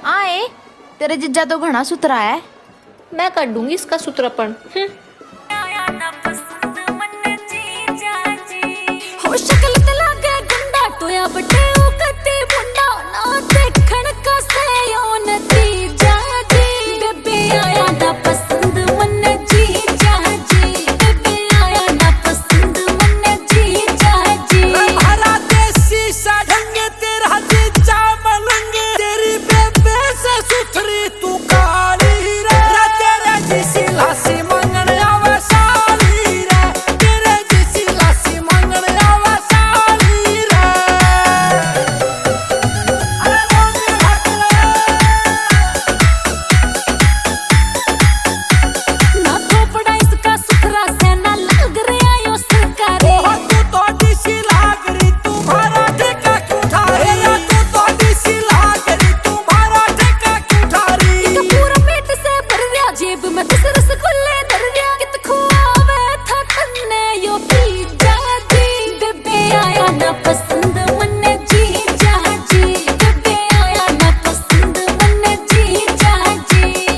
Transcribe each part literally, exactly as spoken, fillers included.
आए तेरे जिज्जा तो घना सुथरा है। मैं कर दूंगी इसका सुतरापन। हो शक्ल ते लागे गुंडा टोया बटे ओ कते मुंडा ना देखण का से ओ नतीजा जी बेबे आया ना पसंद मन जी जाजी बेबे आया ना पसंद मन जी जाजी हरा देसी साढ़ंग तेरा जीजा मलंग तेरी बेबे से सुथरी तू काली रे तेरे जैसी लासी मंगन आवे साली रे तेरे जैसी लासी मंगन आवे साली रे अरे रोनी भटले ना थोपड़ा इसका सुथरा से ना लग रहा यो सरकारी ओह तू तो डिसी लाग रही तुम्हारा ठेका क्यों ठा रही तू तो डिसी लाग रही तुम्हारा ठेका क्यों ठा रही इनका पूरा पेट से भर गया जेब में दस रसगुल्ले धर गया कित खुआवे था तन्ने यो पी जाती बेबे आया ना पसंद मन जी जाजी बेबे आया ना पसंद मन जी जाजी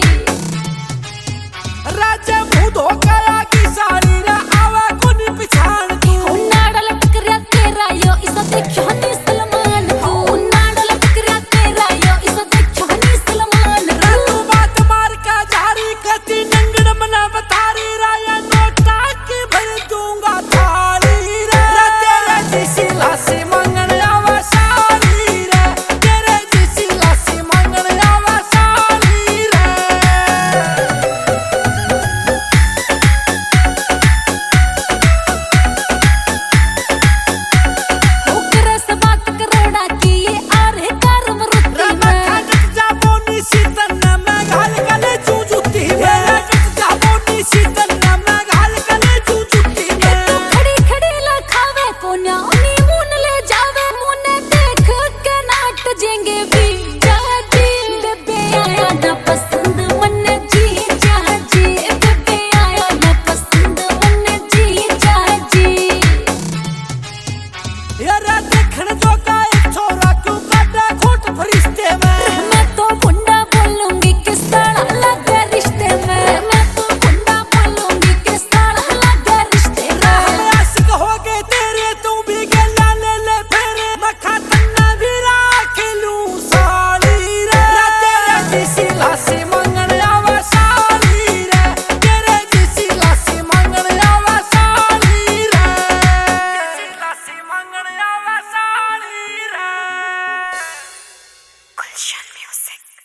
राजा मुंह धो गया की साड़ी रे आवा कोनी पिछाड़ तू उन्नाड़ा लटक रहा तेरा यो इसा देखो हनी सलमान को उन्नाड़ा लटक रहा तेरा यो इसा देखो हनी सलमान रे तू बात मार का जारी कती नंगड़ मना बतारी राया नोटा की भर दूंगा थाली रे तेरे जैसी लासी मंगन आवा साली रे तेरे जैसी लासी मंगन आवा साली रे होकर से बात करोड़ा की ये आ रहे कार मरुति रे में मैं खटक जाबोनी सीतन मैं घाल कले चूचुती में खटक जाबोनी सीतन मैं घाल कले चूचुती तू में खड़ी खड़ी लखावे कोन्या उनी मुन ले जावे मुने देख के नाट जेंगे भी जाजी बेबे आया ना पसंद मन जी जाजी बेबे आया ना पसंद मन जी जाजी यारा देखण जोगा एक छोरा क्यों काटा खोट फरिश्ते में मैं तो गुंडा बोलूंगी किस तरह लगा रिश्ते में मैं तो गुंडा बोलूंगी किस तरह लगा रिश्ते में हम आशिक हो गए तेरे तू भी गला ले ले फेरे मखा तन्ना भी राख लूं साली रे तेरे जैसी लासी मंगन आवा साली रे तेरे जैसी लासी मंगन आवा साली रे लासी मंगन आवा साली रे गुलशन म्यूजिक।